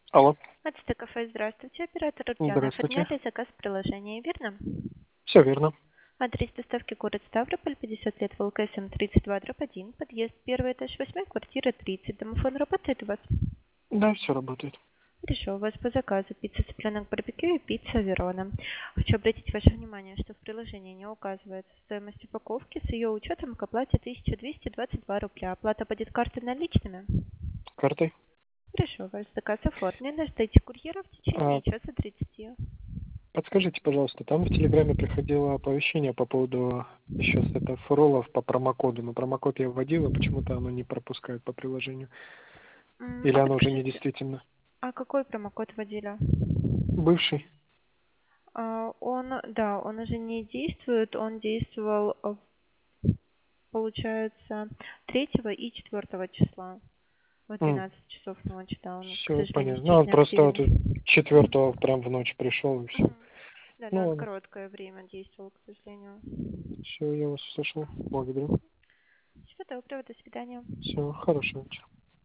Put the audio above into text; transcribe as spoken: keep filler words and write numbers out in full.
Алло. Отсты кафе, здравствуйте. Оператор Ульяна. Здравствуйте. Оформляли заказ в приложении, верно? Все верно. Адрес доставки город Ставрополь, пятьдесят лет, ВЛКСМ тридцать два дробь один, подъезд, первый этаж, восьмой, квартира тридцать. Домофон работает у вас? Да, все работает. Хорошо, у вас по заказу пицца цыпленок барбекю и пицца Верона. Хочу обратить ваше внимание, что в приложении не указывается стоимость упаковки. С ее учетом к оплате тысяча двести двадцать два рубля. Оплата будет картой наличными? Картой. Хорошо, ваш заказ оформлен. Ждите курьера в А, течение часа тридцати. подскажите, пожалуйста, там в Телеграме приходило оповещение по поводу еще с этого фуролов по промокоду. Но промокод я вводил, и почему-то оно не пропускает по приложению. М, Или А оно уже подскажите, недействительно. а какой промокод вводили? Бывший. А, Он, да, он уже не действует, он действовал, э, получается, третьего и четвертого числа в двенадцать часов ночи, да, он, к Все сожалению, понятно. Ну, сейчас он не просто вот активен. четвертого прям в ночь пришел, и все. Мгм. Да, да, Ну он ладно. короткое время действовал, к сожалению. Все, я вас услышал. Благодарю. Всего доброго, до свидания. Все, хорошего вечера.